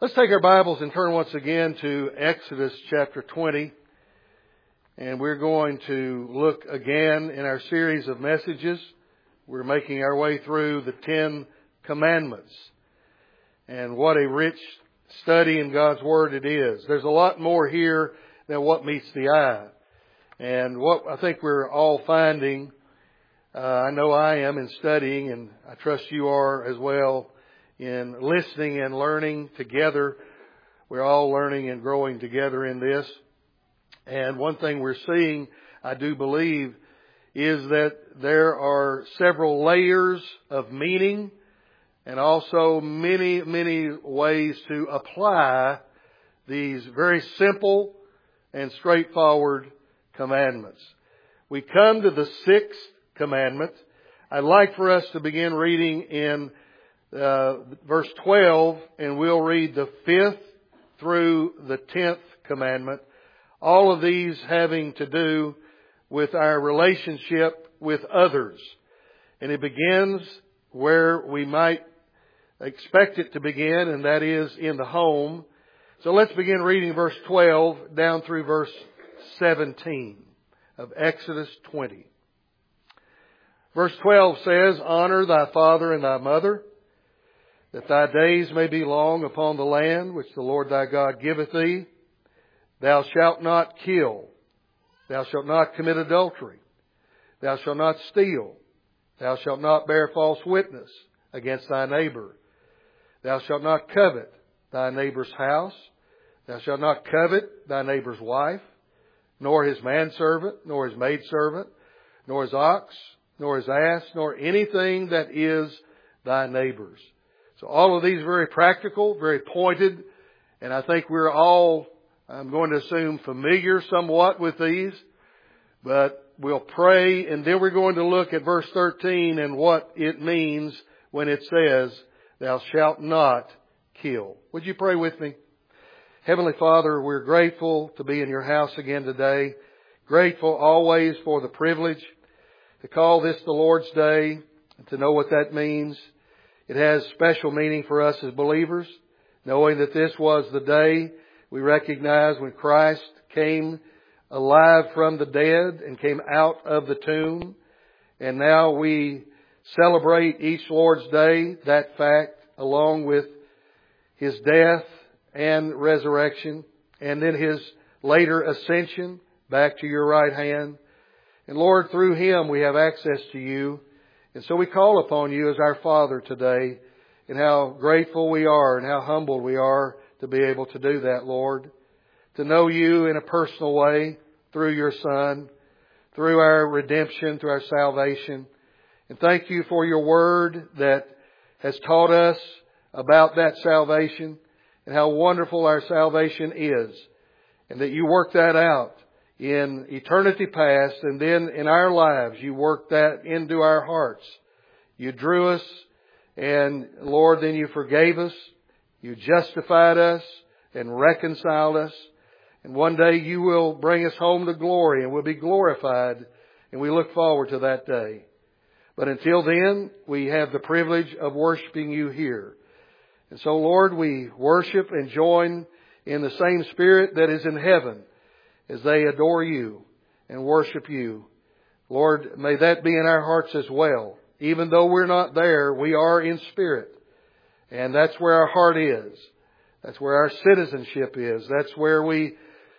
Let's take our Bibles and turn once again to Exodus chapter 20. And we're going to look again in our series of messages. We're making our way through the 10 Commandments. And what a rich study in God's Word it is. There's a lot more here than what meets the eye. And what I think we're all finding, I know I am in studying, and I trust you are as well, in listening and learning together. We're all learning and growing together in this. And one thing we're seeing, I do believe, is that there are several layers of meaning and also many, many ways to apply these very simple and straightforward commandments. We come to the 6th commandment. I'd like for us to begin reading in verse 12, and we'll read the 5th through the 10th commandment. All of these having to do with our relationship with others. And it begins where we might expect it to begin, and that is in the home. So let's begin reading verse 12 down through verse 17 of Exodus 20. Verse 12 says, "Honor thy father and thy mother, that thy days may be long upon the land which the Lord thy God giveth thee. Thou shalt not kill. Thou shalt not commit adultery. Thou shalt not steal. Thou shalt not bear false witness against thy neighbor. Thou shalt not covet thy neighbor's house. Thou shalt not covet thy neighbor's wife, nor his manservant, nor his maidservant, nor his ox, nor his ass, nor anything that is thy neighbor's." So all of these are very practical, very pointed, and I think we're all, I'm going to assume, familiar somewhat with these. But we'll pray, and then we're going to look at verse 13 and what it means when it says, "Thou shalt not kill." Would you pray with me? Heavenly Father, we're grateful to be in your house again today. Grateful always for the privilege to call this the Lord's Day and to know what that means. It has special meaning for us as believers, knowing that this was the day we recognize when Christ came alive from the dead and came out of the tomb. And now we celebrate each Lord's Day that fact, along with His death and resurrection, and then His later ascension back to your right hand. And Lord, through Him we have access to you. And so we call upon you as our Father today, and how grateful we are and how humbled we are to be able to do that, Lord. To know you in a personal way through your Son, through our redemption, through our salvation. And thank you for your word that has taught us about that salvation and how wonderful our salvation is. And that you worked that out in eternity past, and then in our lives you worked that into our hearts. You drew us, and Lord, then you forgave us. You justified us and reconciled us. And one day you will bring us home to glory, and we'll be glorified, and we look forward to that day. But until then, we have the privilege of worshiping you here. And so, Lord, we worship and join in the same spirit that is in heaven as they adore you and worship you. Lord, may that be in our hearts as well. Even though we're not there, we are in spirit. And that's where our heart is. That's where our citizenship is. That's where we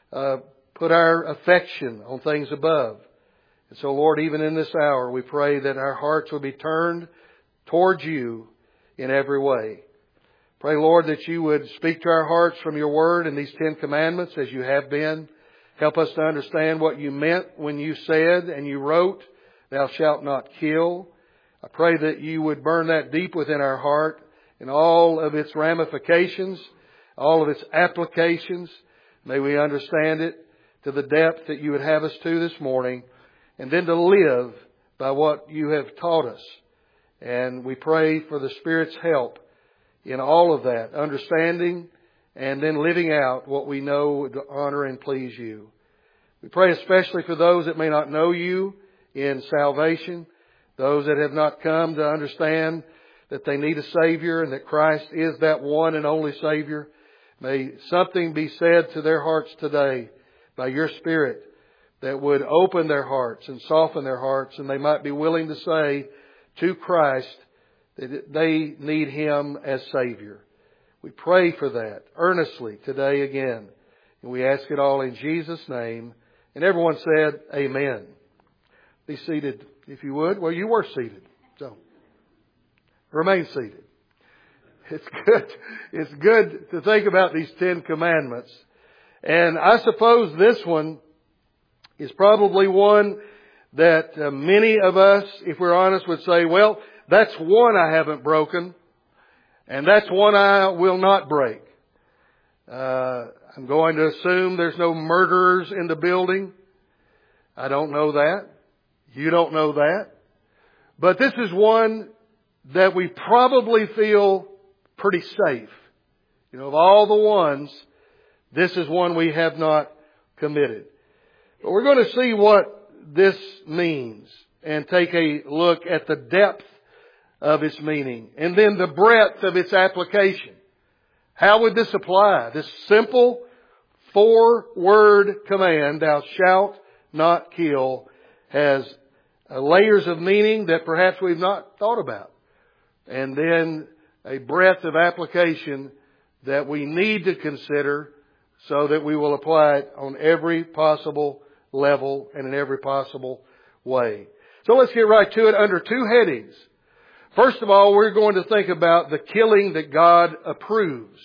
put our affection on things above. And so, Lord, even in this hour, we pray that our hearts will be turned towards you in every way. Pray, Lord, that you would speak to our hearts from your word and these 10 commandments as you have been. Help us to understand what you meant when you said and you wrote, "Thou shalt not kill." I pray that you would burn that deep within our heart and all of its ramifications, all of its applications. May we understand it to the depth that you would have us to this morning, and then to live by what you have taught us. And we pray for the Spirit's help in all of that, understanding and then living out what we know to honor and please you. We pray especially for those that may not know you in salvation, those that have not come to understand that they need a Savior and that Christ is that one and only Savior. May something be said to their hearts today by Your Spirit that would open their hearts and soften their hearts, and they might be willing to say to Christ that they need Him as Savior. We pray for that earnestly today again. And we ask it all in Jesus' name. And everyone said, Amen. Be seated if you would. Well, you were seated. So, remain seated. It's good to think about these 10 commandments. And I suppose this one is probably one that many of us, if we're honest, would say, well, that's one I haven't broken, and that's one I will not break. I'm going to assume there's no murderers in the building. I don't know that. You don't know that. But this is one that we probably feel pretty safe. You know, of all the ones, this is one we have not committed. But we're going to see what this means and take a look at the depth of its meaning and then the breadth of its application. How would this apply? This simple 4-word command, thou shalt not kill, has layers of meaning that perhaps we've not thought about. And then a breadth of application that we need to consider so that we will apply it on every possible level and in every possible way. So let's get right to it under 2 headings. First of all, we're going to think about the killing that God approves.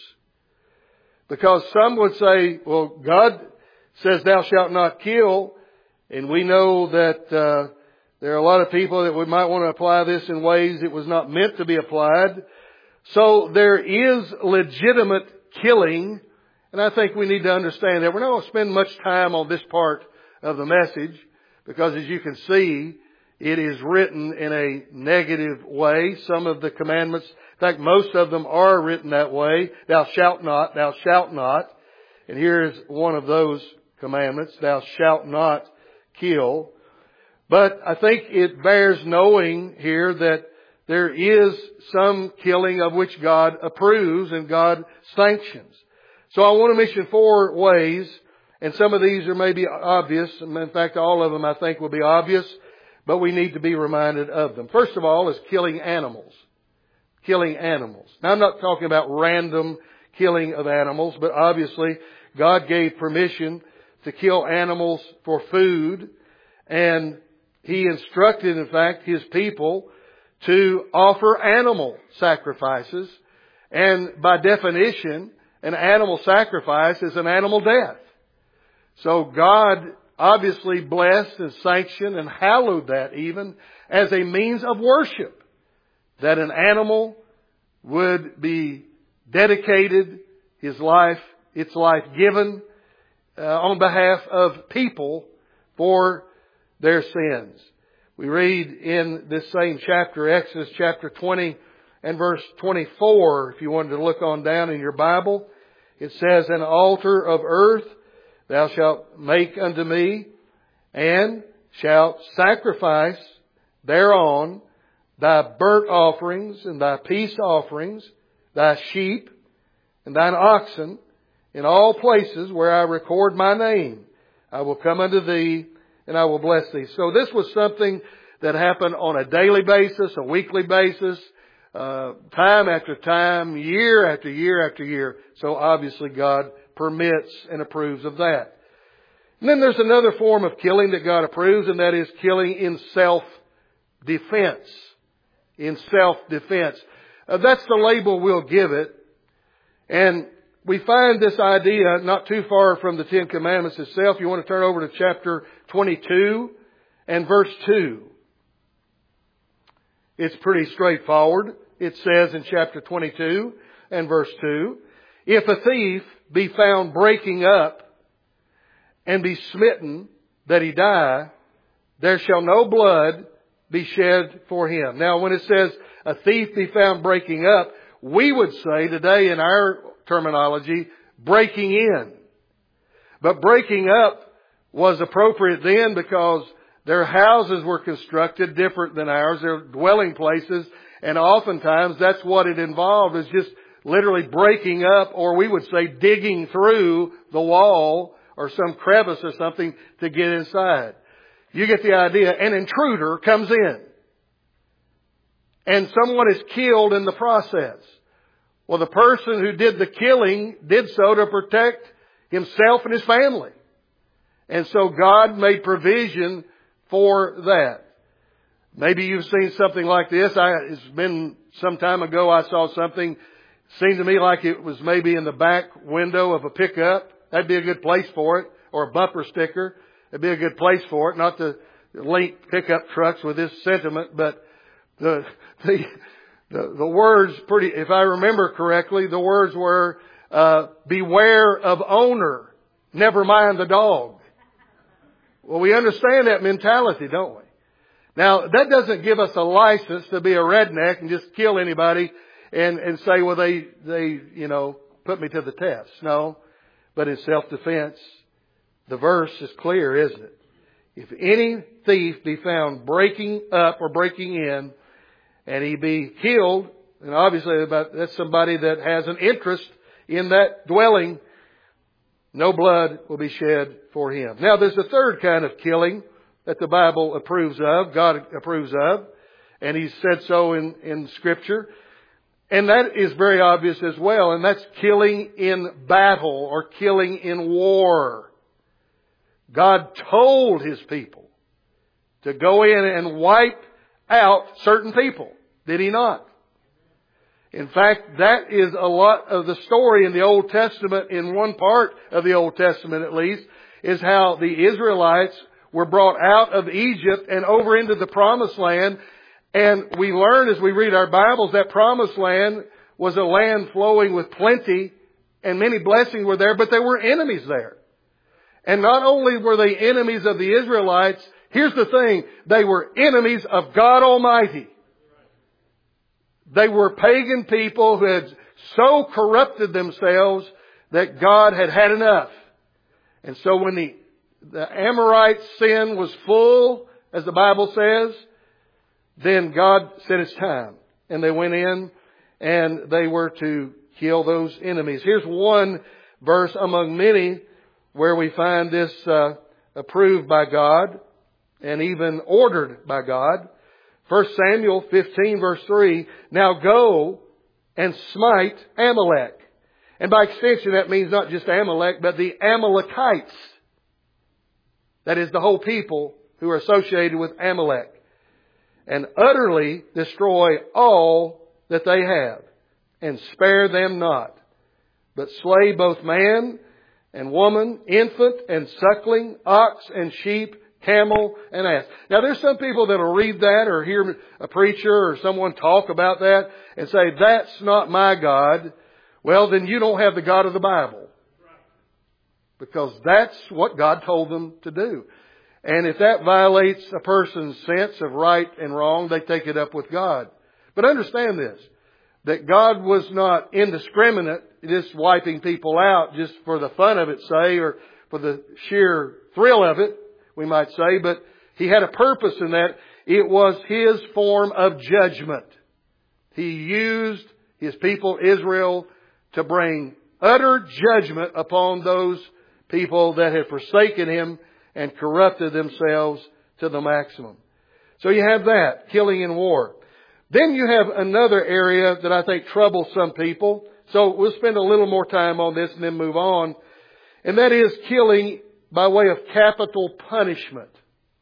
Because some would say, well, God says thou shalt not kill, and we know that there are a lot of people that might want to apply this in ways it was not meant to be applied. So there is legitimate killing, and I think we need to understand that. We're not going to spend much time on this part of the message, because as you can see, it is written in a negative way. Some of the commandments, in fact, most of them are written that way. Thou shalt not, thou shalt not. And here's one of those commandments, thou shalt not kill. But I think it bears knowing here that there is some killing of which God approves and God sanctions. So I want to mention 4 ways, and some of these are maybe obvious. In fact, all of them I think will be obvious, but we need to be reminded of them. First of all is killing animals. Killing animals. Now I'm not talking about random killing of animals, but obviously God gave permission to kill animals for food, and He instructed, in fact, His people to offer animal sacrifices. And by definition, an animal sacrifice is an animal death. So God obviously blessed and sanctioned and hallowed that even as a means of worship. That an animal would be dedicated, its life given on behalf of people for their sins. We read in this same chapter, Exodus chapter 20 and verse 24, if you wanted to look on down in your Bible, it says, an altar of earth thou shalt make unto me, and shalt sacrifice thereon thy burnt offerings and thy peace offerings, thy sheep and thine oxen, in all places where I record my name. I will come unto thee, and I will bless thee. So this was something that happened on a daily basis, a weekly basis, time after time, year after year after year. So obviously God permits and approves of that. And then there's another form of killing that God approves, and that is killing in self-defense. In self-defense. That's the label we'll give it. And we find this idea not too far from the 10 Commandments itself. You want to turn over to chapter 22 and verse 2. It's pretty straightforward. It says in chapter 22 and verse 2, if a thief be found breaking up and be smitten that he die, there shall no blood be shed for him. Now when it says a thief be found breaking up, we would say today in our terminology, breaking in. But breaking up was appropriate then because their houses were constructed different than ours, their dwelling places, and oftentimes that's what it involved, is just literally breaking up, or we would say digging through the wall or some crevice or something to get inside. You get the idea. An intruder comes in. And someone is killed in the process. Well, the person who did the killing did so to protect himself and his family. And so God made provision for that. Maybe you've seen something like this. It's been some time ago I saw something. Seemed to me like it was maybe in the back window of a pickup. That'd be a good place for it. Or a bumper sticker. That'd be a good place for it. Not to link pickup trucks with this sentiment, but the words if I remember correctly, the words were, beware of owner, never mind the dog. Well, we understand that mentality, don't we? Now, that doesn't give us a license to be a redneck and just kill anybody and say, well, they put me to the test. No. But in self-defense, the verse is clear, isn't it? If any thief be found breaking up or breaking in, and he be killed, and obviously that's somebody that has an interest in that dwelling, no blood will be shed for him. Now there's a third kind of killing that the Bible approves of, God approves of, and He said so in Scripture. And that is very obvious as well, and that's killing in battle or killing in war. God told His people to go in and wipe out certain people. Did He not? In fact, that is a lot of the story in the Old Testament, in one part of the Old Testament at least, is how the Israelites were brought out of Egypt and over into the Promised Land. And we learn as we read our Bibles that Promised Land was a land flowing with plenty and many blessings were there, but there were enemies there. And not only were they enemies of the Israelites, here's the thing, they were enemies of God Almighty. They were pagan people who had so corrupted themselves that God had had enough. And so when the Amorite sin was full, as the Bible says, then God said it's time. And they went in and they were to kill those enemies. Here's one verse among many where we find this approved by God and even ordered by God. 1 Samuel 15 verse 3, now go and smite Amalek. And by extension that means not just Amalek, but the Amalekites. That is the whole people who are associated with Amalek. And utterly destroy all that they have, and spare them not, but slay both man and woman, infant and suckling, ox and sheep, camel and ass. Now there's some people that will read that or hear a preacher or someone talk about that and say, that's not my God. Well, then you don't have the God of the Bible. Because that's what God told them to do. And if that violates a person's sense of right and wrong, they take it up with God. But understand this, that God was not indiscriminate, just wiping people out just for the fun of it, say, or for the sheer thrill of it, we might say. But He had a purpose in that. It was His form of judgment. He used His people Israel to bring utter judgment upon those people that had forsaken Him and corrupted themselves to the maximum. So you have that, killing in war. Then you have another area that I think troubles some people. So we'll spend a little more time on this and then move on. And that is killing by way of capital punishment.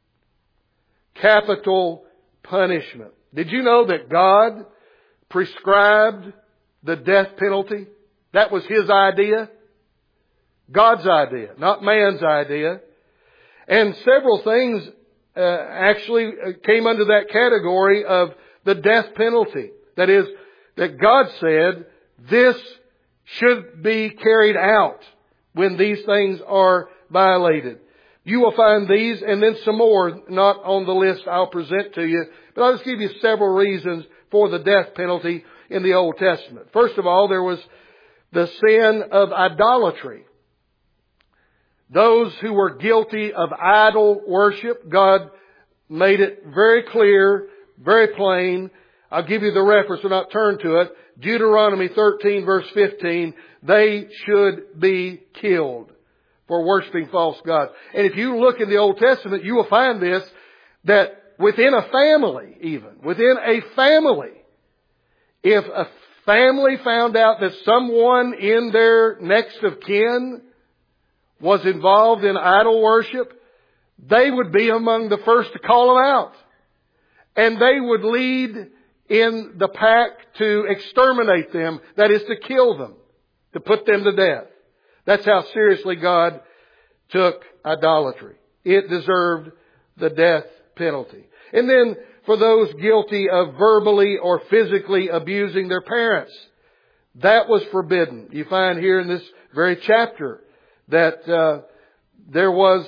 Capital punishment. Did you know that God prescribed the death penalty? That was His idea. God's idea, not man's idea. And several things actually came under that category of the death penalty. That is, that God said this should be carried out when these things are violated. You will find these and then some more not on the list I'll present to you. But I'll just give you several reasons for the death penalty in the Old Testament. First of all, there was the sin of idolatry. Those who were guilty of idol worship, God made it very clear, very plain. I'll give you the reference, we'll not turn to it. Deuteronomy 13 verse 15, they should be killed for worshiping false gods. And if you look in the Old Testament, you will find this, that within a family even, within a family, if a family found out that someone in their next of kin was involved in idol worship, they would be among the first to call them out. And they would lead in the pack to exterminate them, that is to kill them, to put them to death. That's how seriously God took idolatry. It deserved the death penalty. And then for those guilty of verbally or physically abusing their parents, that was forbidden. You find here in this very chapter that there was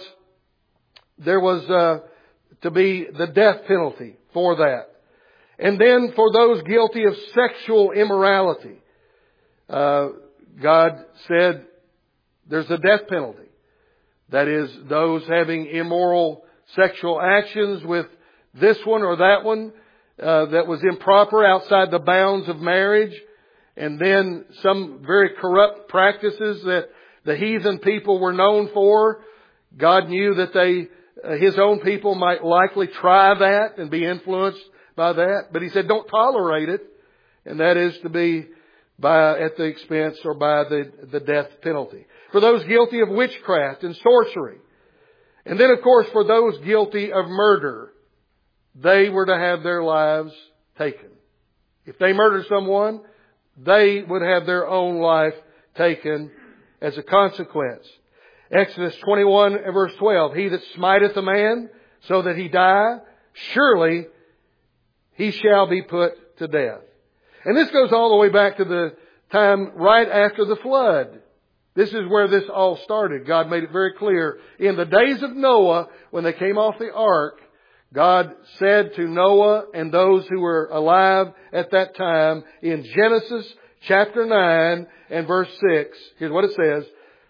to be the death penalty for that. And then for those guilty of sexual immorality, God said there's a death penalty. That is, those having immoral sexual actions with this one or that one that was improper outside the bounds of marriage. And then some very corrupt practices that the heathen people were known for. God knew that His own people might likely try that and be influenced by that. But He said, don't tolerate it. And that is to be at the expense or by the death penalty. For those guilty of witchcraft and sorcery. And then, of course, for those guilty of murder, they were to have their lives taken. If they murdered someone, they would have their own life taken as a consequence. Exodus 21 verse 12, he that smiteth a man so that he die, surely he shall be put to death. And this goes all the way back to the time right after the flood. This is where this all started. God made it very clear. In the days of Noah, when they came off the ark, God said to Noah and those who were alive at that time in Genesis chapter 9 and verse 6, here's what it says,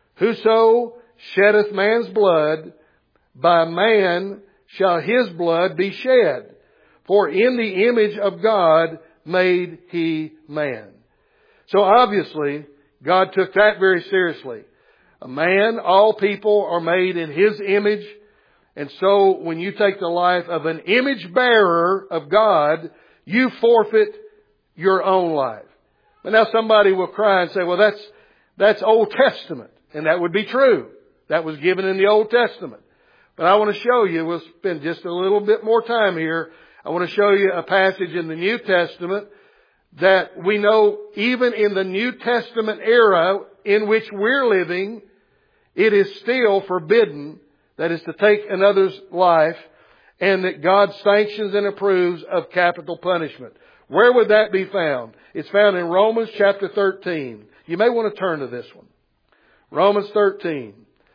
whoso sheddeth man's blood, by man shall his blood be shed. For in the image of God made he man. So obviously, God took that very seriously. A man, all people are made in His image. And so when you take the life of an image bearer of God, you forfeit your own life. But now somebody will cry and say, well, that's Old Testament. And that would be true. That was given in the Old Testament. But I want to show you, we'll spend just a little bit more time here. I want to show you a passage in the New Testament that we know even in the New Testament era in which we're living, it is still forbidden, that is to take another's life, and that God sanctions and approves of capital punishment. Where would that be found? It's found in Romans chapter 13. You may want to turn to this one. Romans 13.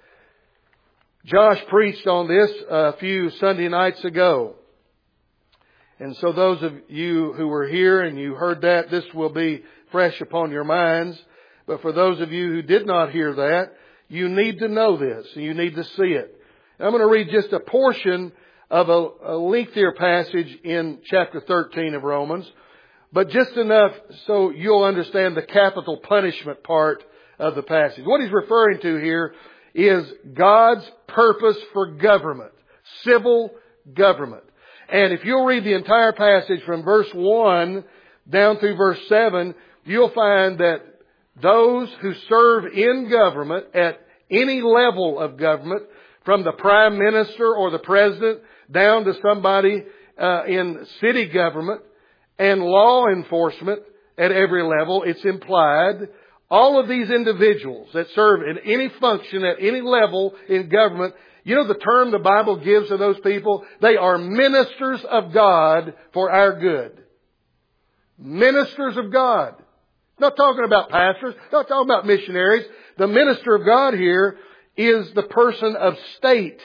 Josh preached on this a few Sunday nights ago. And so those of you who were here and you heard that, this will be fresh upon your minds. But for those of you who did not hear that, you need to know this and you need to see it. And I'm going to read just a portion of a lengthier passage in chapter 13 of Romans, but just enough so you'll understand the capital punishment part of the passage. What he's referring to here is God's purpose for government, civil government. And if you'll read the entire passage from verse 1 down through verse 7, you'll find that those who serve in government at any level of government, from the prime minister or the president down to somebody in city government and law enforcement at every level, it's implied, all of these individuals that serve in any function at any level in government, you know the term the Bible gives to those people? They are ministers of God for our good. Ministers of God. Not talking about pastors, not talking about missionaries. The minister of God here is the person of state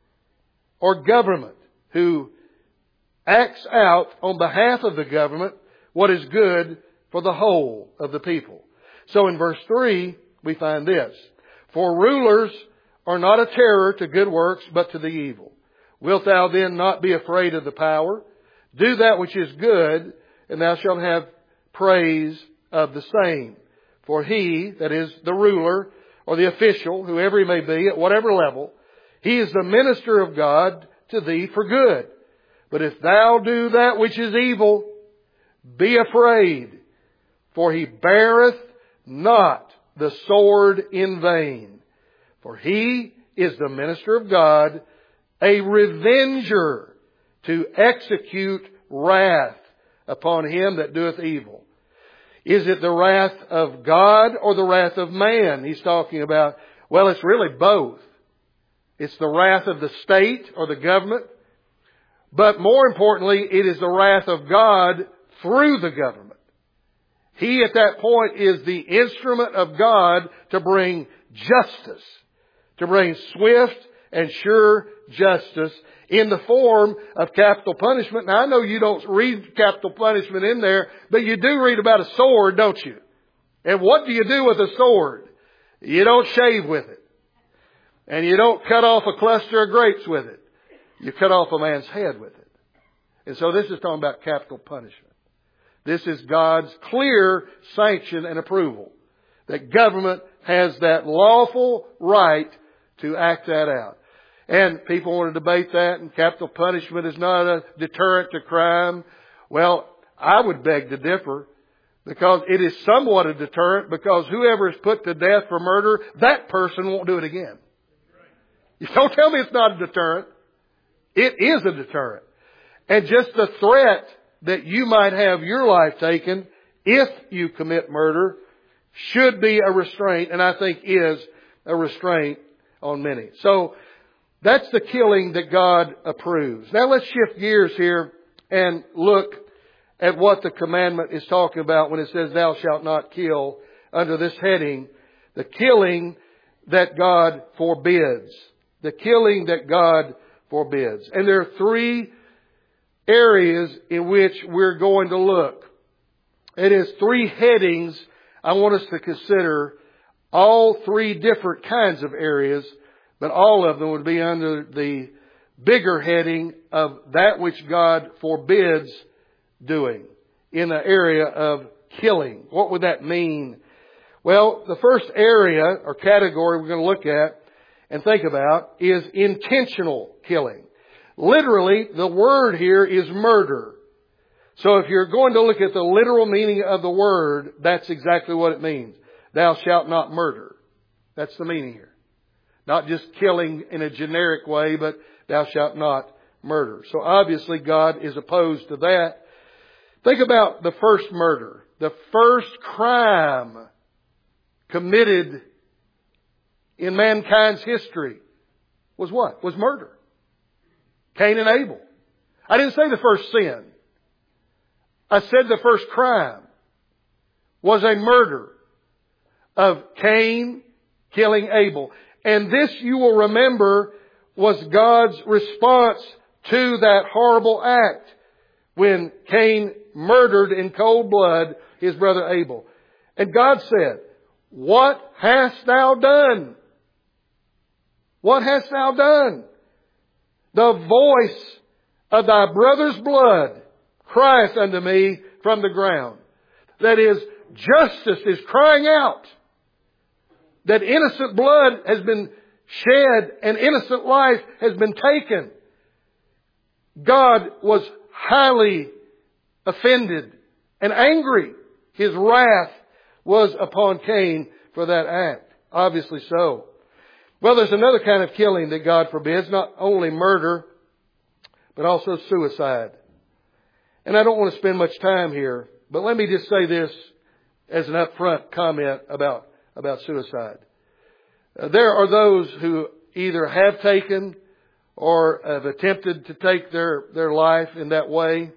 or government who acts out on behalf of the government what is good for the whole of the people. So in verse 3, we find this. For rulers are not a terror to good works, but to the evil. Wilt thou then not be afraid of the power? Do that which is good, and thou shalt have praise of the same. For he, that is the ruler or the official, whoever he may be, at whatever level, he is the minister of God to thee for good. But if thou do that which is evil, be afraid, for he beareth not the sword in vain. For he is the minister of God, a revenger to execute wrath upon him that doeth evil. Is it the wrath of God or the wrath of man he's talking about? Well, it's really both. It's the wrath of the state or the government. But more importantly, it is the wrath of God through the government. He at that point is the instrument of God to bring justice, to bring swift and sure justice in the form of capital punishment. Now I know you don't read capital punishment in there, but you do read about a sword, don't you? And what do you do with a sword? You don't shave with it. And you don't cut off a cluster of grapes with it. You cut off a man's head with it. And so this is talking about capital punishment. This is God's clear sanction and approval that government has that lawful right to act that out. And people want to debate that, and capital punishment is not a deterrent to crime. Well, I would beg to differ, because it is somewhat a deterrent, because whoever is put to death for murder, that person won't do it again. You don't tell me it's not a deterrent. It is a deterrent. And just the threat that you might have your life taken if you commit murder should be a restraint, and I think is a restraint on many. So that's the killing that God approves. Now let's shift gears here and look at what the commandment is talking about when it says thou shalt not kill under this heading. The killing that God forbids. The killing that God forbids. And there are three areas in which we're going to look. It is three headings I want us to consider. All three different kinds of areas, but all of them would be under the bigger heading of that which God forbids doing in the area of killing. What would that mean? Well, the first area or category we're going to look at and think about is intentional killing. Literally, the word here is murder. So if you're going to look at the literal meaning of the word, that's exactly what it means. Thou shalt not murder. That's the meaning here. Not just killing in a generic way, but thou shalt not murder. So obviously God is opposed to that. Think about the first murder. The first crime committed in mankind's history was what? Was murder. Cain and Abel. I didn't say the first sin. I said the first crime was a murder of Cain killing Abel. And this, you will remember, was God's response to that horrible act when Cain murdered in cold blood his brother Abel. And God said, "What hast thou done? What hast thou done? The voice of thy brother's blood crieth unto me from the ground." That is, justice is crying out. That innocent blood has been shed and innocent life has been taken. God was highly offended and angry. His wrath was upon Cain for that act. Obviously so. Well, there's another kind of killing that God forbids. Not only murder, but also suicide. And I don't want to spend much time here, but let me just say this as an upfront comment about suicide. There are those who either have taken or have attempted to take their life in that way.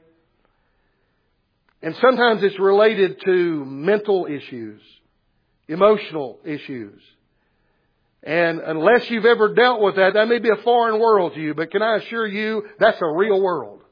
And sometimes it's related to mental issues, emotional issues. And unless you've ever dealt with that, that may be a foreign world to you, but can I assure you, that's a real world.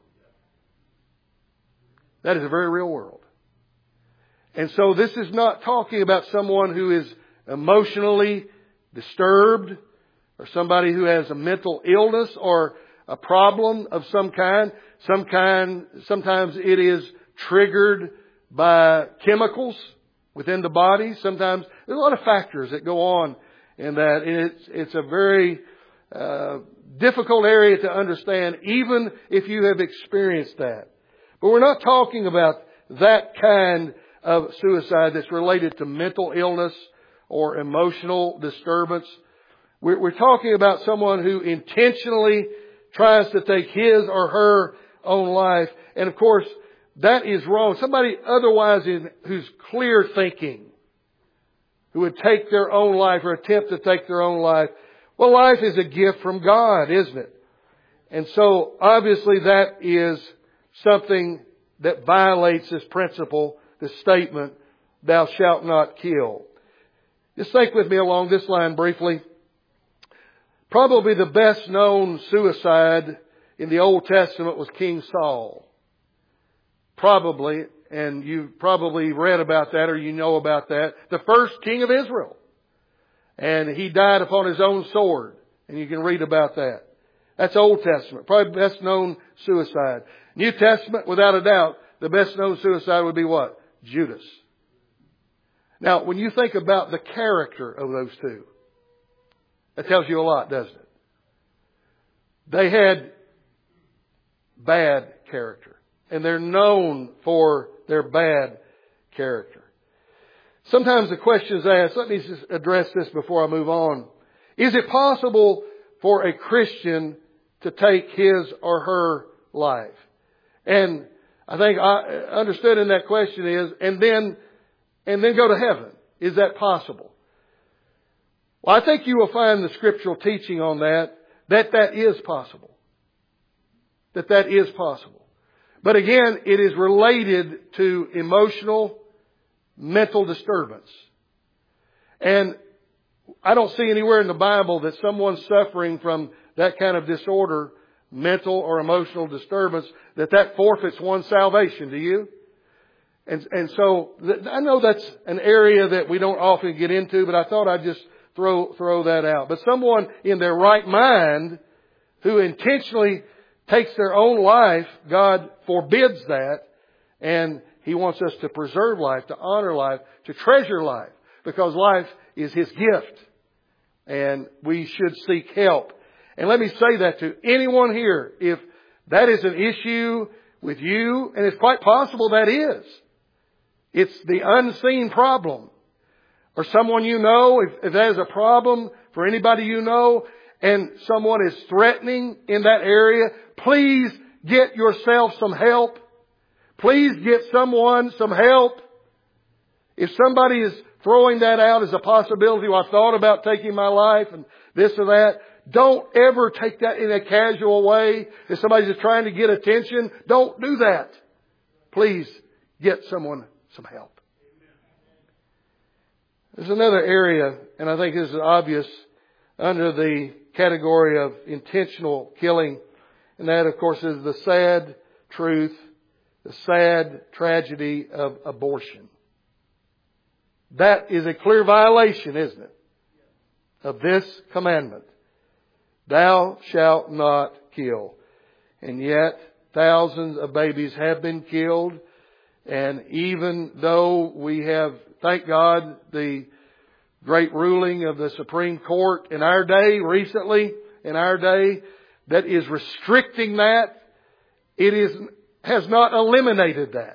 That is a very real world. And so this is not talking about someone who is emotionally disturbed or somebody who has a mental illness or a problem of some kind. Sometimes it is triggered by chemicals within the body. Sometimes there's a lot of factors that go on in that. And it's a very difficult area to understand, even if you have experienced that. But we're not talking about that kind of suicide that's related to mental illness or emotional disturbance. We're talking about someone who intentionally tries to take his or her own life. And of course, that is wrong. Somebody otherwise who's clear thinking, who would take their own life or attempt to take their own life. Well, life is a gift from God, isn't it? And so obviously that is something that violates this principle, this statement, thou shalt not kill. Just think with me along this line briefly. Probably the best known suicide in the Old Testament was King Saul. Probably, and you've probably read about that or you know about that. The first king of Israel. And he died upon his own sword. And you can read about that. That's Old Testament. Probably the best known suicide. New Testament, without a doubt, the best known suicide would be what? Judas. Now, when you think about the character of those two, that tells you a lot, doesn't it? They had bad character. And they're known for their bad character. Sometimes the question is asked, let me just address this before I move on. Is it possible for a Christian to take his or her life? And I think I understood in that question is, and then go to heaven. Is that possible? Well, I think you will find the scriptural teaching on that is possible. That is possible. But again, it is related to emotional, mental disturbance. And I don't see anywhere in the Bible that someone suffering from that kind of disorder, mental or emotional disturbance, that forfeits one's salvation. Do you? And so I know that's an area that we don't often get into, but I thought I'd just throw that out. But someone in their right mind who intentionally takes their own life, God forbids that, and He wants us to preserve life, to honor life, to treasure life, because life is His gift, and we should seek help. And let me say that to anyone here, if that is an issue with you, and it's quite possible that is. It's the unseen problem. Or someone you know, if that is a problem for anybody you know, and someone is threatening in that area, please get yourself some help. Please get someone some help. If somebody is throwing that out as a possibility, well, I thought about taking my life and this or that, don't ever take that in a casual way. If somebody's just trying to get attention, don't do that. Please get someone some help. There's another area, and I think this is obvious, under the category of intentional killing. And that, of course, is the sad truth, the sad tragedy of abortion. That is a clear violation, isn't it, of this commandment. Thou shalt not kill. And yet, thousands of babies have been killed. And even though we have, thank God, the great ruling of the Supreme Court in our day, recently, in our day, that is restricting that, has not eliminated that.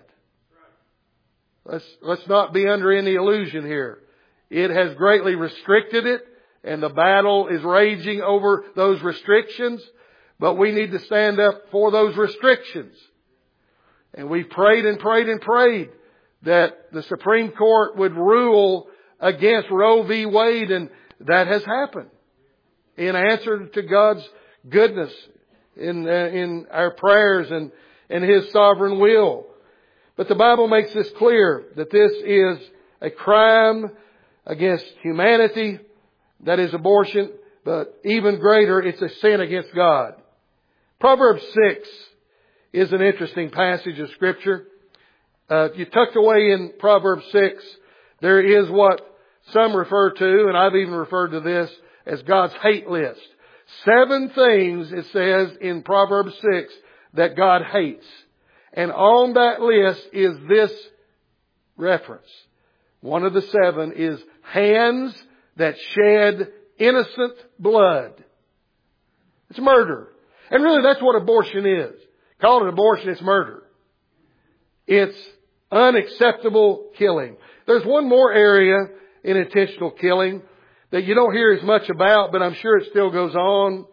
Let's not be under any illusion here. It has greatly restricted it, and the battle is raging over those restrictions, but we need to stand up for those restrictions. And we prayed and prayed and prayed that the Supreme Court would rule against Roe v. Wade, and that has happened in answer to God's goodness in our prayers and His sovereign will. But the Bible makes this clear that this is a crime against humanity, that is abortion, but even greater, it's a sin against God. Proverbs 6 is an interesting passage of Scripture. You tucked away in Proverbs 6, there is what some refer to, and I've even referred to this, as God's hate list. 7 things, it says in Proverbs 6, that God hates. And on that list is this reference. One of the 7 is hands that shed innocent blood. It's murder. And really that's what abortion is. Call it abortion, it's murder. It's unacceptable killing. There's one more area in intentional killing that you don't hear as much about, but I'm sure it still goes on.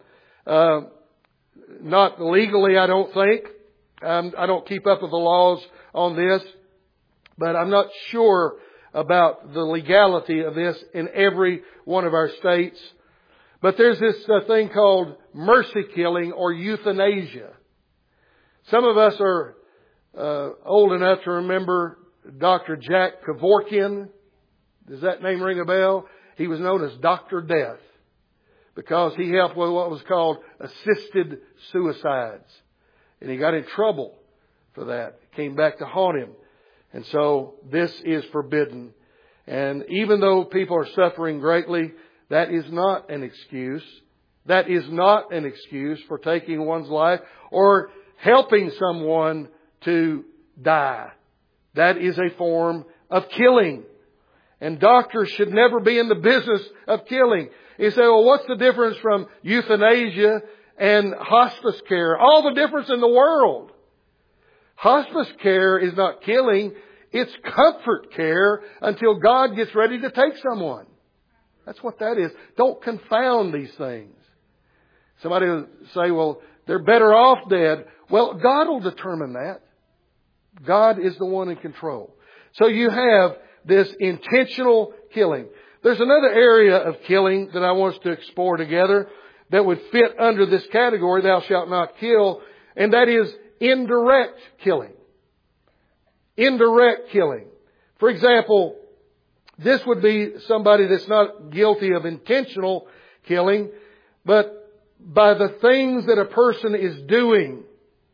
Not legally, I don't think. I don't keep up with the laws on this, but I'm not sure about the legality of this in every one of our states. But there's this thing called mercy killing or euthanasia. Some of us are old enough to remember Dr. Jack Kevorkian. Does that name ring a bell? He was known as Dr. Death because he helped with what was called assisted suicides. And he got in trouble for that. It came back to haunt him. And so this is forbidden. And even though people are suffering greatly, that is not an excuse. That is not an excuse for taking one's life or helping someone to die. That is a form of killing. And doctors should never be in the business of killing. You say, well, what's the difference from euthanasia and hospice care? All the difference in the world. Hospice care is not killing. It's comfort care until God gets ready to take someone. That's what that is. Don't confound these things. Somebody will say, well, they're better off dead. Well, God will determine that. God is the one in control. So you have this intentional killing. There's another area of killing that I want us to explore together that would fit under this category, thou shalt not kill, and that is indirect killing. Indirect killing. For example, this would be somebody that's not guilty of intentional killing, but by the things that a person is doing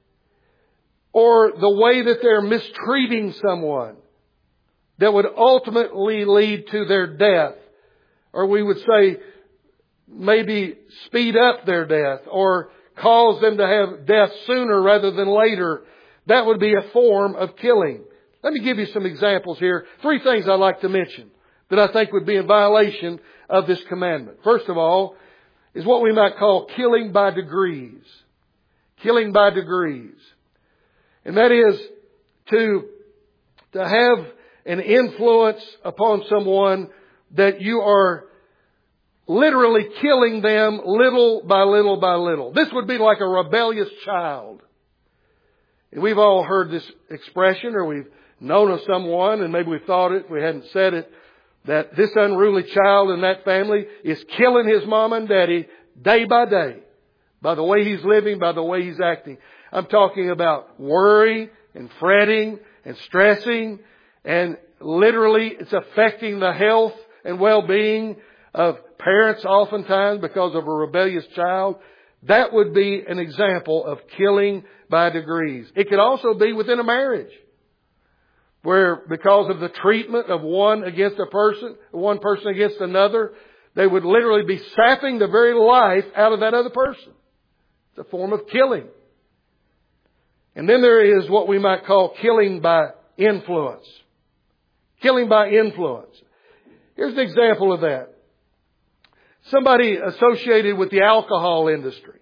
or the way that they're mistreating someone that would ultimately lead to their death. Or we would say maybe speed up their death or cause them to have death sooner rather than later. That would be a form of killing. Let me give you some examples here. 3 things I'd like to mention that I think would be in violation of this commandment. First of all, is what we might call killing by degrees. Killing by degrees. And that is to have an influence upon someone that you are literally killing them little by little by little. This would be like a rebellious child. And we've all heard this expression, or we've known of someone, and maybe we thought it, we hadn't said it, that this unruly child in that family is killing his mom and daddy day by day. By the way he's living, by the way he's acting. I'm talking about worry and fretting and stressing, and literally it's affecting the health and well-being of parents oftentimes because of a rebellious child. That would be an example of killing by degrees. It could also be within a marriage, where because of the treatment of one against a person, one person against another, they would literally be sapping the very life out of that other person. It's a form of killing. And then there is what we might call killing by influence. Killing by influence. Here's an example of that. Somebody associated with the alcohol industry.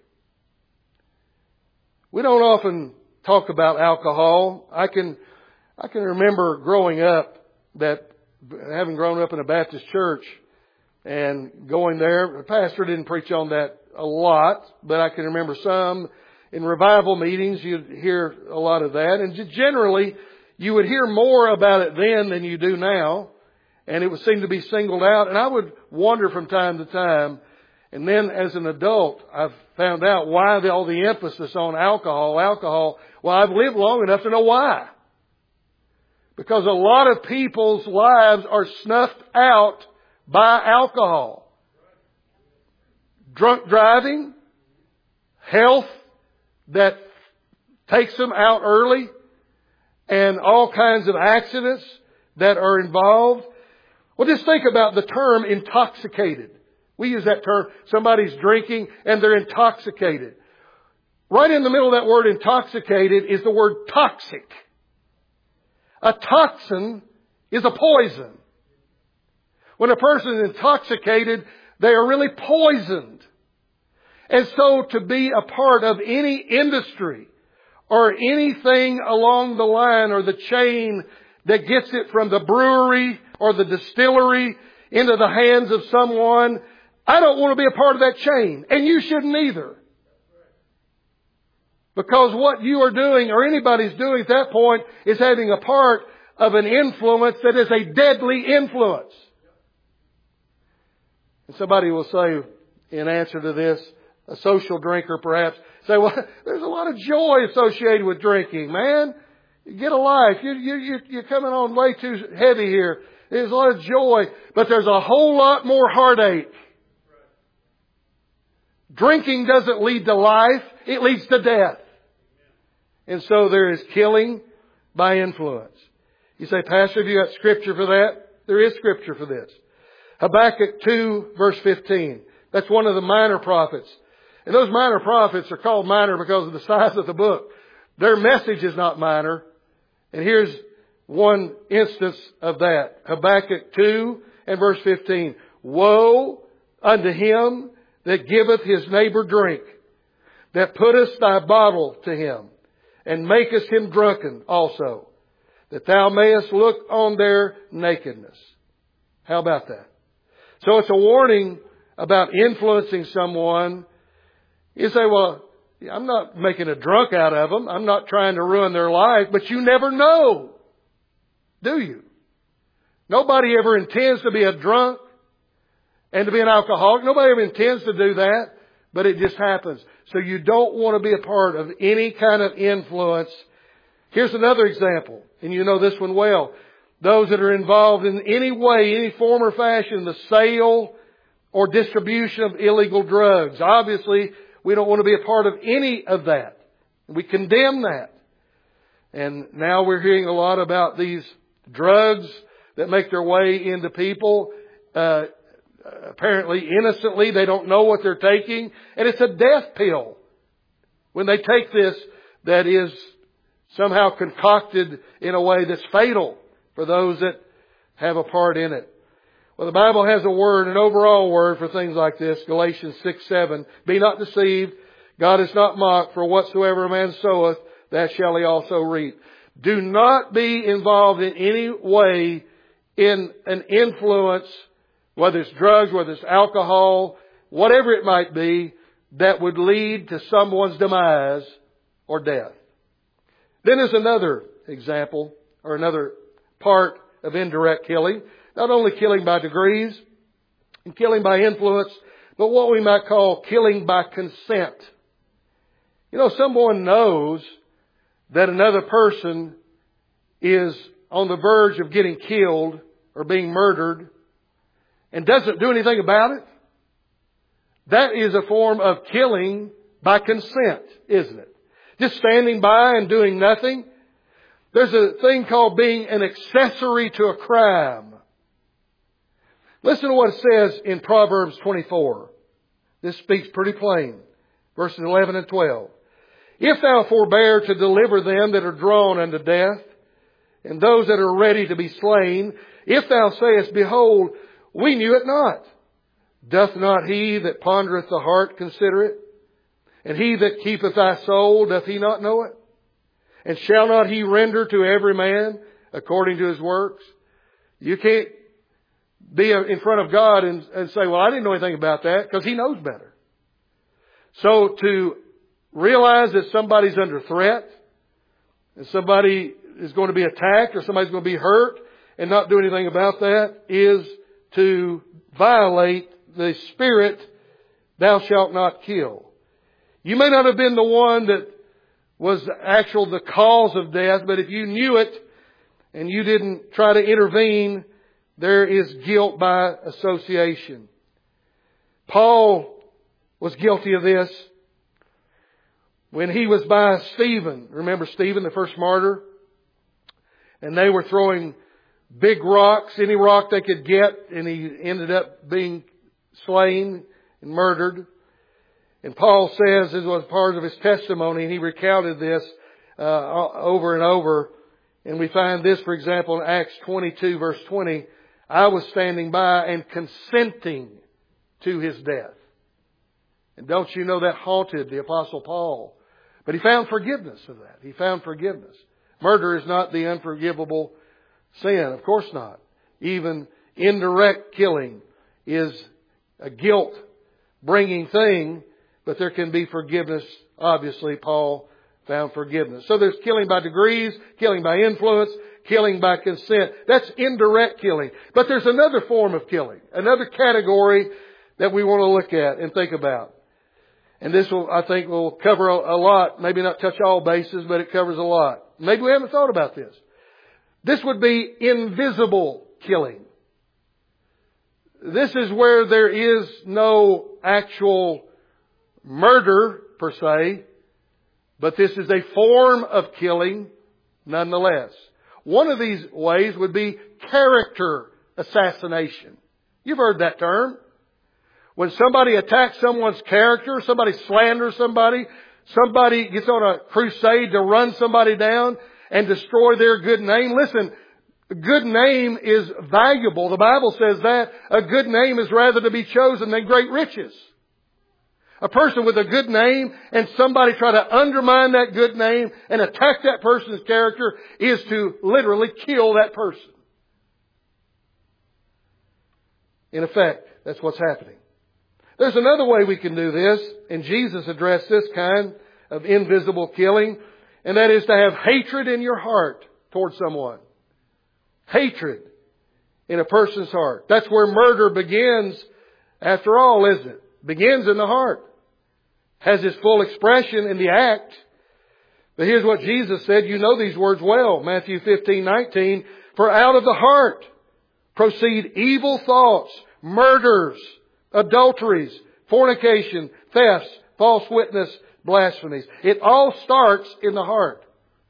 We don't often talk about alcohol. I can remember growing up, that having grown up in a Baptist church and going there, the pastor didn't preach on that a lot, but I can remember some. In revival meetings, you'd hear a lot of that. And generally, you would hear more about it then than you do now. And it would seem to be singled out. And I would wonder from time to time. And then as an adult, I've found out why all the emphasis on alcohol. Well, I've lived long enough to know why. Because a lot of people's lives are snuffed out by alcohol. Drunk driving, health that takes them out early, and all kinds of accidents that are involved. Well, just think about the term intoxicated. We use that term. Somebody's drinking and they're intoxicated. right in the middle of that word intoxicated is the word toxic. A toxin is a poison. When a person is intoxicated, they are really poisoned. And so to be a part of any industry or anything along the line or the chain that gets it from the brewery or the distillery into the hands of someone, I don't want to be a part of that chain. And you shouldn't either. Because what you are doing or anybody's doing at that point is having a part of an influence that is a deadly influence. And somebody will say, in answer to this, a social drinker perhaps, say, well, there's a lot of joy associated with drinking, man. You get a life. You're coming on way too heavy here. There's a lot of joy, but there's a whole lot more heartache. Drinking doesn't lead to life. It leads to death. And so there is killing by influence. You say, Pastor, have you got scripture for that? There is scripture for this. Habakkuk 2 verse 15. That's one of the minor prophets. And those minor prophets are called minor because of the size of the book. Their message is not minor. And here's one instance of that. Habakkuk 2 and verse 15. Woe unto him that giveth his neighbor drink, that puttest thy bottle to him, and makest him drunken also, that thou mayest look on their nakedness. How about that? So it's a warning about influencing someone. You say, well, I'm not making a drunk out of them. I'm not trying to ruin their life, but you never know. Do you? Nobody ever intends to be a drunk and to be an alcoholic. Nobody ever intends to do that, but it just happens. So you don't want to be a part of any kind of influence. Here's another example, and you know this one well. Those that are involved in any way, any form or fashion, the sale or distribution of illegal drugs. Obviously, we don't want to be a part of any of that. We condemn that. And now we're hearing a lot about these drugs that make their way into people. Apparently, innocently, they don't know what they're taking. And it's a death pill. When they take this, that is somehow concocted in a way that's fatal for those that have a part in it. Well, the Bible has a word, an overall word for things like this. Galatians 6:7. Be not deceived. God is not mocked. For whatsoever a man soweth, that shall he also reap. Do not be involved in any way in an influence, whether it's drugs, whether it's alcohol, whatever it might be, that would lead to someone's demise or death. Then there's another example, or another part of indirect killing. Not only killing by degrees and killing by influence, but what we might call killing by consent. You know, someone knows that another person is on the verge of getting killed or being murdered and doesn't do anything about it. That is a form of killing by consent, isn't it? Just standing by and doing nothing. There's a thing called being an accessory to a crime. Listen to what it says in Proverbs 24. This speaks pretty plain. Verses 11 and 12. If thou forbear to deliver them that are drawn unto death, and those that are ready to be slain, if thou sayest, behold, we knew it not, doth not he that pondereth the heart consider it? And he that keepeth thy soul, doth he not know it? And shall not he render to every man according to his works? You can't be in front of God and say, well, I didn't know anything about that, because he knows better. So to realize that somebody's under threat, and somebody is going to be attacked, or somebody's going to be hurt, and not do anything about that, is to violate the spirit, thou shalt not kill. You may not have been the one that was the cause of death, but if you knew it and you didn't try to intervene, there is guilt by association. Paul was guilty of this when he was by Stephen. Remember Stephen, the first martyr? And they were throwing big rocks, any rock they could get, and he ended up being slain and murdered. And Paul says it was part of his testimony, and he recounted this over and over. And we find this, for example, in Acts 22, verse 20. I was standing by and consenting to his death. And don't you know that haunted the Apostle Paul? But he found forgiveness of that. He found forgiveness. Murder is not the unforgivable sin. Of course not. Even indirect killing is a guilt-bringing thing, but there can be forgiveness. Obviously, Paul found forgiveness. So there's killing by degrees, killing by influence, killing by consent. That's indirect killing. But there's another form of killing, another category that we want to look at and think about. And this will, I think, will cover a lot. Maybe not touch all bases, but it covers a lot. Maybe we haven't thought about this. This would be invisible killing. This is where there is no actual murder per se, but this is a form of killing nonetheless. One of these ways would be character assassination. You've heard that term. When somebody attacks someone's character, somebody slanders somebody, somebody gets on a crusade to run somebody down and destroy their good name. Listen, a good name is valuable. The Bible says that. A good name is rather to be chosen than great riches. A person with a good name and somebody try to undermine that good name and attack that person's character is to literally kill that person. In effect, that's what's happening. There's another way we can do this, and Jesus addressed this kind of invisible killing, and that is to have hatred in your heart towards someone. Hatred in a person's heart. That's where murder begins, after all, isn't it? Begins in the heart. Has its full expression in the act. But here's what Jesus said. You know these words well. Matthew 15:19. For out of the heart proceed evil thoughts, murders, adulteries, fornication, thefts, false witness, blasphemies. It all starts in the heart.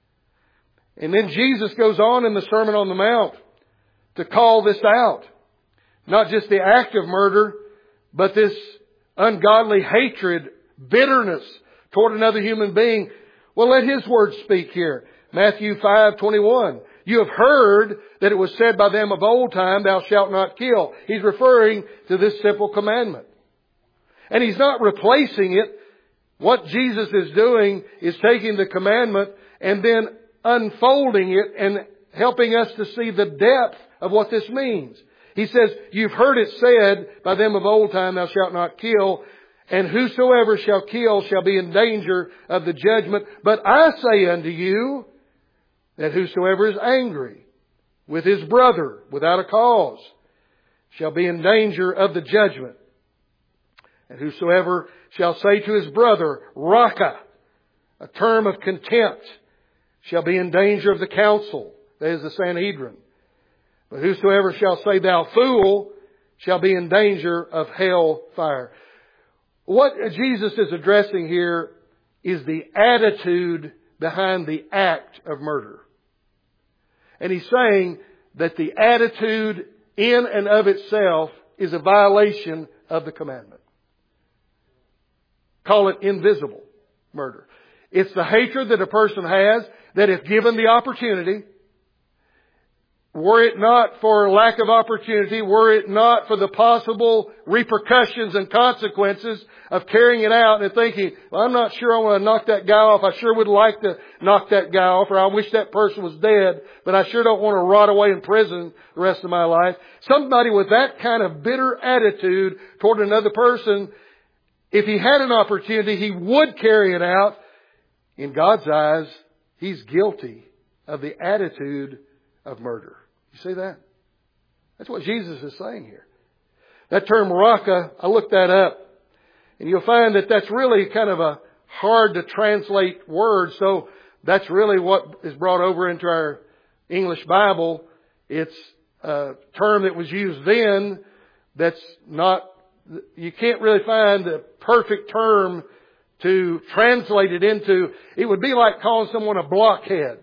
And then Jesus goes on in the Sermon on the Mount to call this out. Not just the act of murder, but this ungodly hatred, bitterness toward another human being. Well, let His Word speak here. Matthew 5:21. You have heard that it was said by them of old time, thou shalt not kill. He's referring to this simple commandment. And He's not replacing it. What Jesus is doing is taking the commandment and then unfolding it and helping us to see the depth of what this means. He says, you've heard it said by them of old time, thou shalt not kill. And whosoever shall kill shall be in danger of the judgment. But I say unto you, that whosoever is angry with his brother without a cause shall be in danger of the judgment. And whosoever shall say to his brother, Raka, a term of contempt, shall be in danger of the council, that is the Sanhedrin. But whosoever shall say, thou fool, shall be in danger of hell fire. What Jesus is addressing here is the attitude behind the act of murder. And He's saying that the attitude in and of itself is a violation of the commandment. Call it invisible murder. It's the hatred that a person has that if given the opportunity, were it not for lack of opportunity, were it not for the possible repercussions and consequences of carrying it out and thinking, well, I'm not sure I want to knock that guy off. I sure would like to knock that guy off, or I wish that person was dead, but I sure don't want to rot away in prison the rest of my life. Somebody with that kind of bitter attitude toward another person, if he had an opportunity, he would carry it out. In God's eyes, he's guilty of the attitude of murder. You see that? That's what Jesus is saying here. That term raka, I looked that up. And you'll find that that's really kind of a hard to translate word. So that's really what is brought over into our English Bible. It's a term that was used then that's not, you can't really find the perfect term to translate it into. It would be like calling someone a blockhead,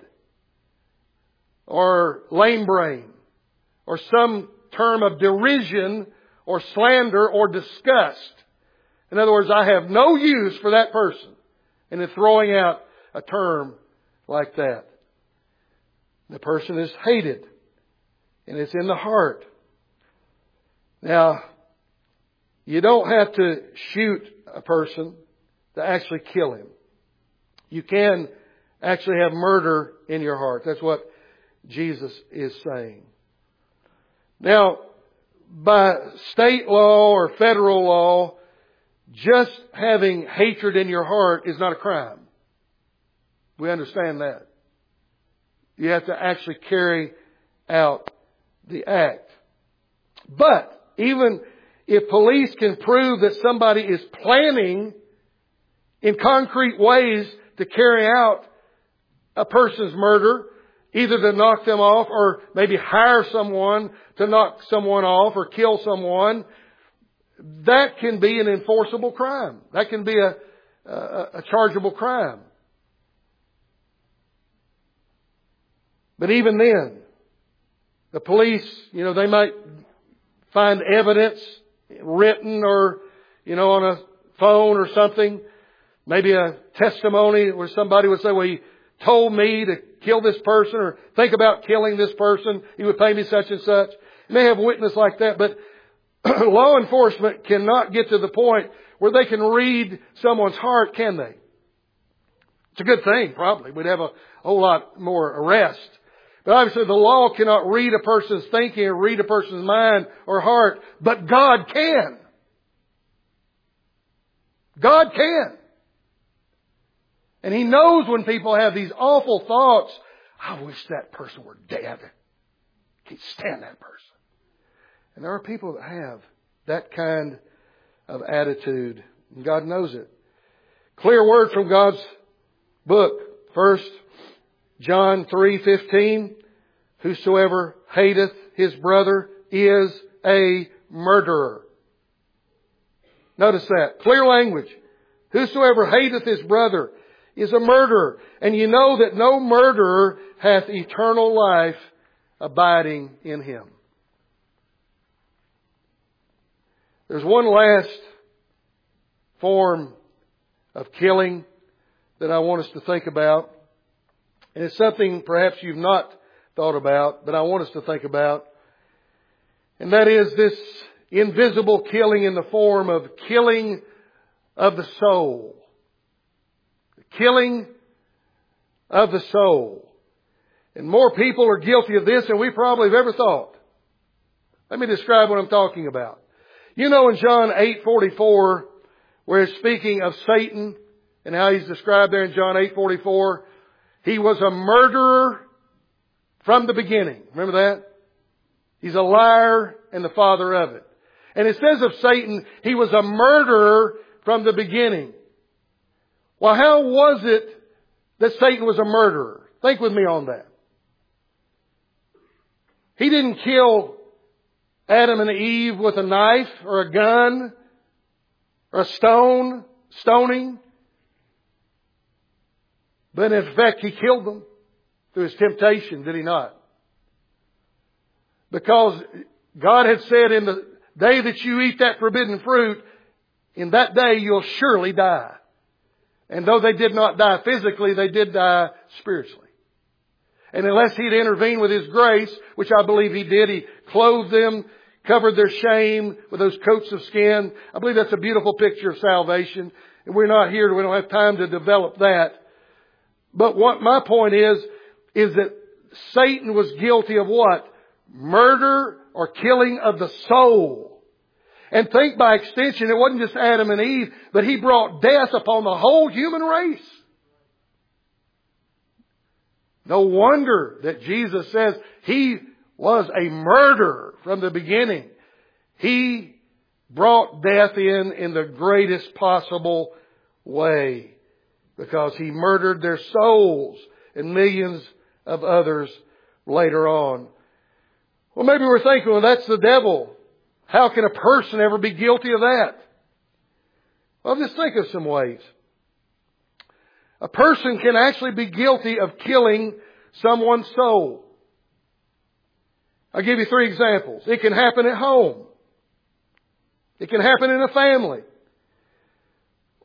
or lame brain, or some term of derision or slander or disgust. In other words, I have no use for that person. And then throwing out a term like that. The person is hated. And it's in the heart. Now, you don't have to shoot a person to actually kill him. You can actually have murder in your heart. That's what Jesus is saying. Now, by state law or federal law, just having hatred in your heart is not a crime. We understand that. You have to actually carry out the act. But even if police can prove that somebody is planning in concrete ways to carry out a person's murder, either to knock them off or maybe hire someone to knock someone off or kill someone, that can be an enforceable crime. That can be a chargeable crime. But even then, the police, they might find evidence written or, on a phone or something. Maybe a testimony where somebody would say, well, he told me to kill this person or think about killing this person. He would pay me such and such. You may have a witness like that, but law enforcement cannot get to the point where they can read someone's heart, can they? It's a good thing, probably. We'd have a whole lot more arrests. But obviously the law cannot read a person's thinking or read a person's mind or heart, but God can. God can. And He knows when people have these awful thoughts, I wish that person were dead. I can't stand that person. And there are people that have that kind of attitude. And God knows it. Clear word from God's book. First, John 3:15. Whosoever hateth his brother is a murderer. Notice that. Clear language. Whosoever hateth his brother is a murderer. And you know that no murderer hath eternal life abiding in him. There's one last form of killing that I want us to think about. And it's something perhaps you've not thought about, but I want us to think about. And that is this invisible killing in the form of killing of the soul. The killing of the soul. And more people are guilty of this than we probably have ever thought. Let me describe what I'm talking about. In John 8:44, where it's speaking of Satan and how he's described there in John 8:44, he was a murderer from the beginning. Remember that? He's a liar and the father of it. And it says of Satan, he was a murderer from the beginning. Well, how was it that Satan was a murderer? Think with me on that. He didn't kill Adam and Eve with a knife or a gun or a stoning. But in fact, he killed them through his temptation, did he not? Because God had said, in the day that you eat that forbidden fruit, in that day you'll surely die. And though they did not die physically, they did die spiritually. And unless He'd intervened with His grace, which I believe He did, He clothed them, covered their shame with those coats of skin. I believe that's a beautiful picture of salvation. And we're not here, we don't have time to develop that. But what my point is that Satan was guilty of what? Murder or killing of the soul. And think by extension, it wasn't just Adam and Eve, but he brought death upon the whole human race. No wonder that Jesus says he was a murderer from the beginning. He brought death in the greatest possible way, because he murdered their souls and millions of others later on. Well, maybe we're thinking, well, that's the devil. How can a person ever be guilty of that? Well, just think of some ways. A person can actually be guilty of killing someone's soul. I'll give you 3 examples. It can happen at home. It can happen in a family.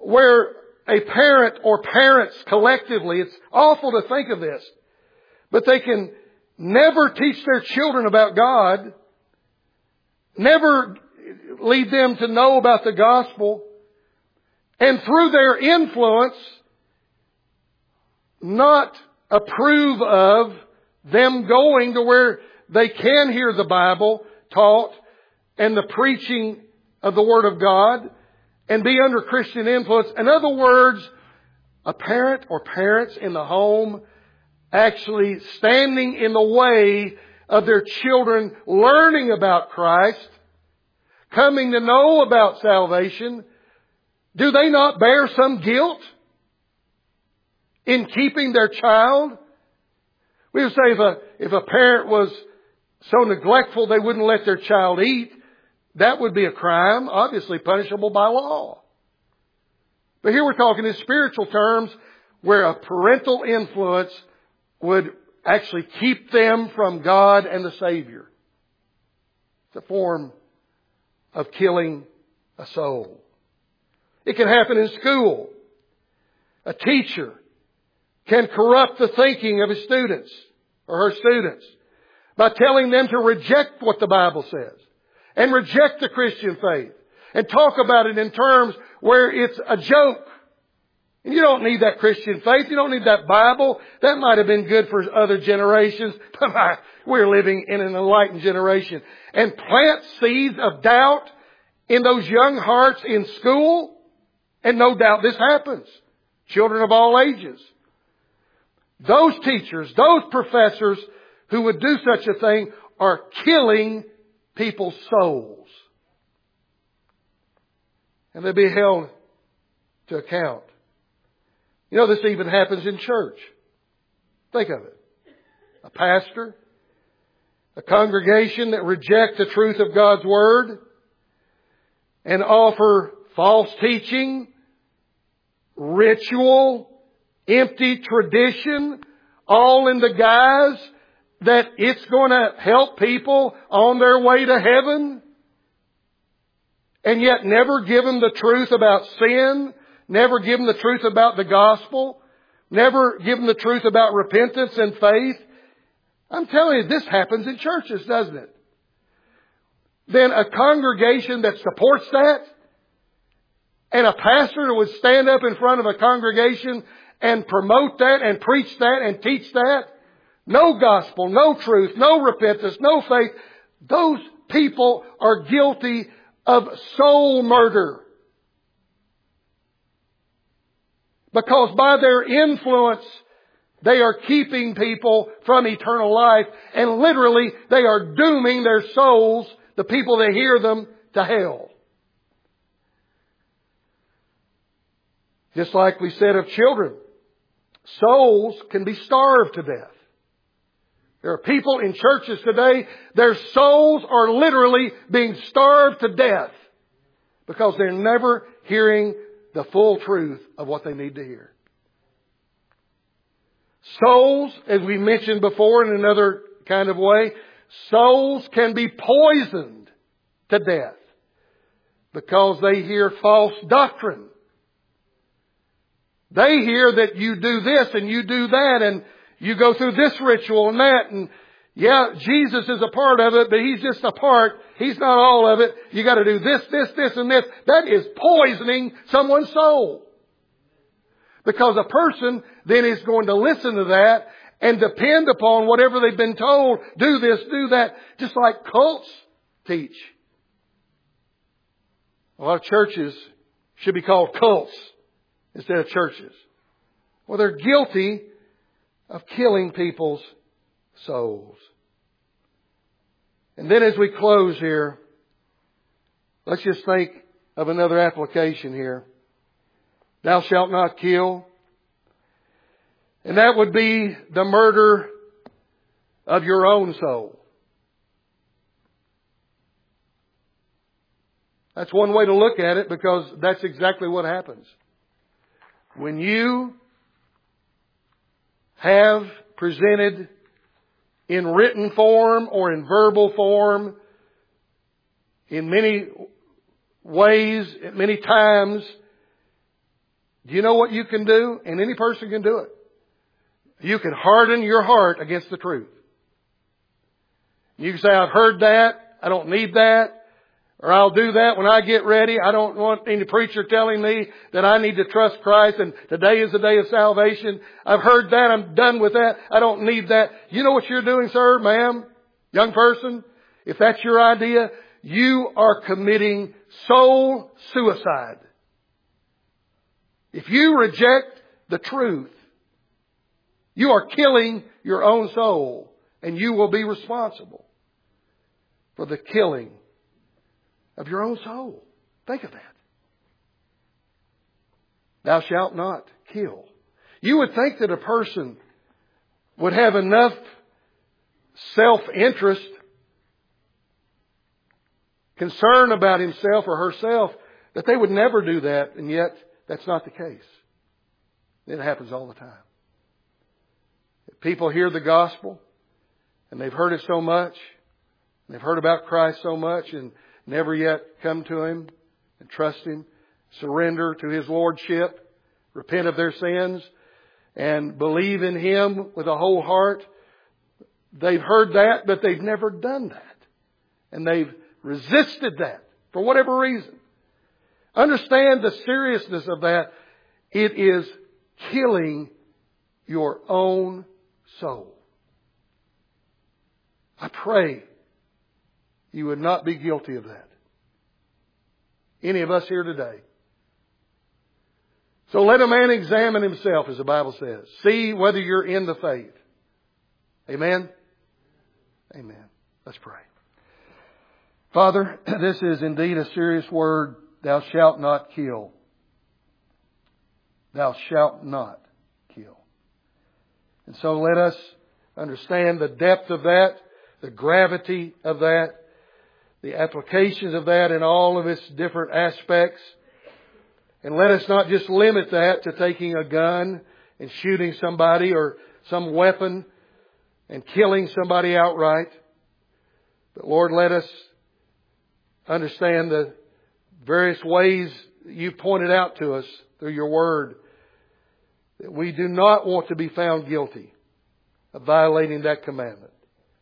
where a parent or parents collectively, it's awful to think of this, but they can never teach their children about God, never lead them to know about the gospel, and through their influence, not approve of them going to where they can hear the Bible taught and the preaching of the Word of God and be under Christian influence. In other words, a parent or parents in the home actually standing in the way of their children learning about Christ, coming to know about salvation. Do they not bear some guilt in keeping their child? We would say if a parent was so neglectful they wouldn't let their child eat, that would be a crime, obviously punishable by law. But here we're talking in spiritual terms where a parental influence would actually keep them from God and the Savior. It's a form of killing a soul. It can happen in school. A teacher can corrupt the thinking of his students or her students by telling them to reject what the Bible says and reject the Christian faith and talk about it in terms where it's a joke. And you don't need that Christian faith. You don't need that Bible. That might have been good for other generations, but we're living in an enlightened generation. And plant seeds of doubt in those young hearts in school. And no doubt this happens. Children of all ages. Those teachers, those professors who would do such a thing are killing people's souls. And they'll be held to account. You know, this even happens in church. Think of it. A pastor, a congregation that reject the truth of God's Word and offer false teaching, ritual, empty tradition, all in the guise that it's going to help people on their way to heaven, and yet never give them the truth about sin, never give them the truth about the gospel, never give them the truth about repentance and faith. I'm telling you, this happens in churches, doesn't it? Then a congregation that supports that, and a pastor would stand up in front of a congregation and promote that and preach that and teach that. No gospel, no truth, no repentance, no faith. Those people are guilty of soul murder. Because by their influence, they are keeping people from eternal life. And literally, they are dooming their souls, the people that hear them, to hell. Just like we said of children, souls can be starved to death. There are people in churches today, their souls are literally being starved to death because they're never hearing the full truth of what they need to hear. Souls, as we mentioned before in another kind of way, souls can be poisoned to death because they hear false doctrine. They hear that you do this and you do that and you go through this ritual and that, and yeah, Jesus is a part of it, but He's just a part. He's not all of it. You got to do this, this, this, and this. That is poisoning someone's soul. Because a person then is going to listen to that and depend upon whatever they've been told. Do this, do that. Just like cults teach. A lot of churches should be called cults instead of churches. Well, they're guilty of killing people's souls. And then as we close here, let's just think of another application here. Thou shalt not kill. And that would be the murder of your own soul. That's one way to look at it because that's exactly what happens. When you have presented in written form or in verbal form, in many ways, at many times, Do you know what you can do? And any person can do it. You can harden your heart against the truth. You can say, I've heard that. I don't need that. Or I'll do that when I get ready. I don't want any preacher telling me that I need to trust Christ and today is the day of salvation. I've heard that. I'm done with that. I don't need that. You know what you're doing, sir, ma'am, young person? If that's your idea, you are committing soul suicide. If you reject the truth, you are killing your own soul, and you will be responsible for the killing of your own soul. Think of that. Thou shalt not kill. You would think that a person would have enough self-interest, concern about himself or herself, that they would never do that, and yet that's not the case. It happens all the time. People hear the gospel, and they've heard it so much, and they've heard about Christ so much, and never yet come to Him and trust Him, surrender to His Lordship, repent of their sins, and believe in Him with a whole heart. They've heard that, but they've never done that. And they've resisted that for whatever reason. Understand the seriousness of that. It is killing your own soul. I pray you would not be guilty of that. Any of us here today. So let a man examine himself, as the Bible says. See whether you're in the faith. Amen? Amen. Let's pray. Father, this is indeed a serious word. Thou shalt not kill. Thou shalt not kill. And so let us understand the depth of that, the gravity of that, the applications of that in all of its different aspects. And let us not just limit that to taking a gun and shooting somebody or some weapon and killing somebody outright. But Lord, let us understand the various ways you've pointed out to us through your word that we do not want to be found guilty of violating that commandment.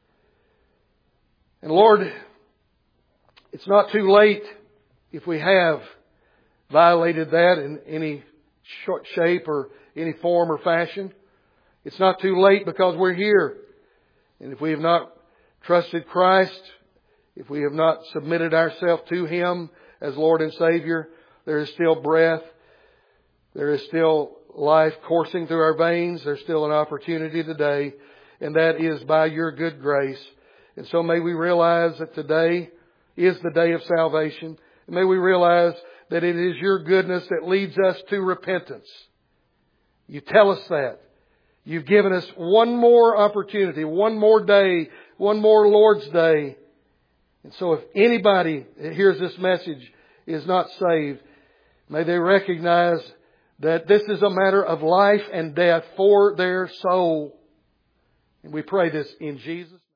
And Lord, it's not too late if we have violated that in any shape or any form or fashion. It's not too late because we're here. And if we have not trusted Christ, if we have not submitted ourselves to Him as Lord and Savior, there is still breath. There is still life coursing through our veins. There's still an opportunity today. And that is by your good grace. And so may we realize that today is the day of salvation. And may we realize that it is your goodness that leads us to repentance. You tell us that. You've given us one more opportunity, one more day, one more Lord's Day. And so if anybody that hears this message is not saved, may they recognize that this is a matter of life and death for their soul. And we pray this in Jesus' name.